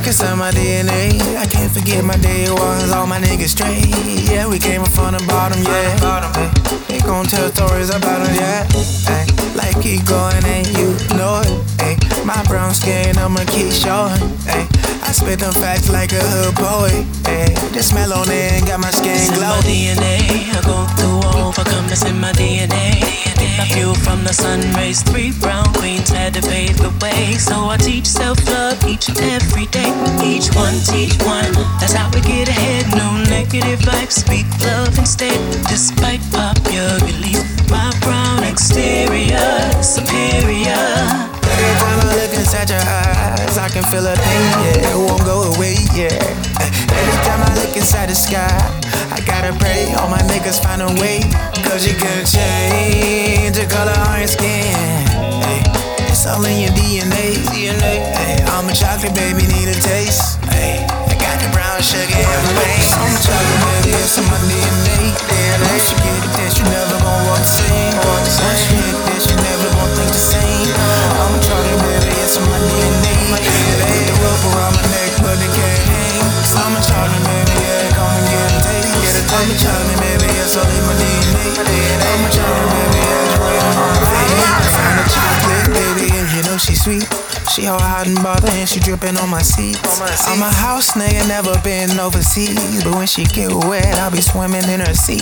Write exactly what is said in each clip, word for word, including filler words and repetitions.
it's in my D N A. I can't forget my day ones, all my niggas straight. Yeah, we came from the bottom, yeah. They gon' tell stories about them, yeah. Ay, like keep going and you know it. Ay, my brown skin, I'ma keep showing. Ay, I spit them facts like a hood poet. Ay, the smell on it got my skin glow. It's in my D N A, I go through overcome. It's in my D N A. I fuel from the sun rays. Three brown queens had to pave the way. So I teach self-love each and every day. Each one teach one, that's how we get ahead. No negative vibes, speak love instead. Despite popular belief, my brown exterior is superior. Every time I look inside your eyes, I can feel a pain, yeah, it won't go away, yeah. Every time I look inside the sky, I gotta pray all my niggas find a way. Cause you can change the color on your skin, hey, it's all in your D N A, hey, I'm a chocolate baby, need a taste, hey, I got the brown sugar in my veins. I'm a chocolate baby, it's in my D N A. Once you get this, you never gon' walk the same. Once you hit this, you never gon' think the same. I'm a chocolate baby, it's in my D N A. They put the rope around my neck, but they can't hang. I'm a chocolate baby, yeah, come and get a taste. I'm a chocolate baby, it's all in my D N A. I'm a chocolate baby, yeah, it's right on my face. I'm a chocolate baby, and you know she's sweet. She all hot and bothered and she drippin' on my seats. I'm a house nigga, never been overseas, but when she get wet, I'll be swimming in her sea.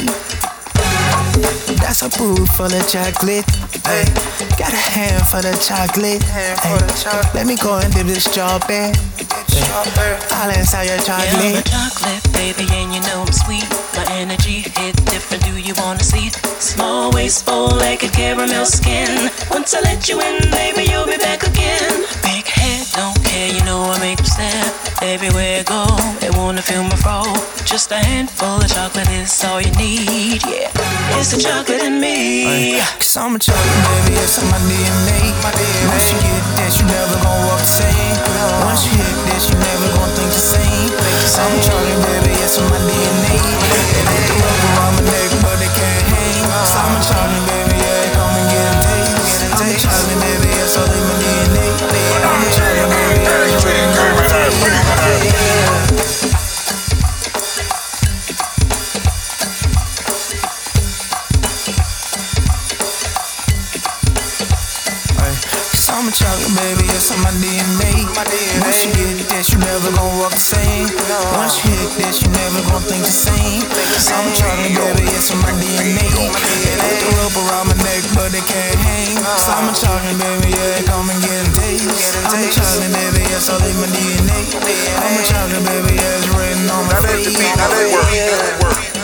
That's a boot full of chocolate, ay. Got a hand for the chocolate, ay. Let me go and dip this strawberry, all inside your chocolate. Yeah, I'm a chocolate baby and you know I'm sweet. My energy hit different, do you wanna see? Small waist, bow-legged caramel skin. Once I let you in, baby, you'll be back again. Big head, don't care, you know I make them step. Everywhere I go, they wanna feel my fro. Just a handful of chocolate is all you need, yeah. It's the chocolate in me. Ay, Cause I'm a chocolate baby, it's in my D N A. Once you get this, you never gon' walk the same. Once you hit this, you never gon' think the same. I'm a chocolate baby, it's in my D N A. They put the rope around my neck, but they can't hang. So I'm a chocolate baby, yeah, come and get a taste. I'm a chocolate baby, it's all in my D N A. I'm a chocolate baby, yeah, it's written on my face. I'm a chocolate baby, it's on my D N A. Once you get this, you never gon' walk the same. Once you hit this, you never gon' think the same. I'm a chocolate baby, it's on my D N A. They put the rope around my neck, but they can't hang. So I'm a chocolate baby, yeah, come and get a taste. I'm a chocolate baby, it's all in my D N A. I'm a chocolate baby, yeah, it's written on my face. Now they work.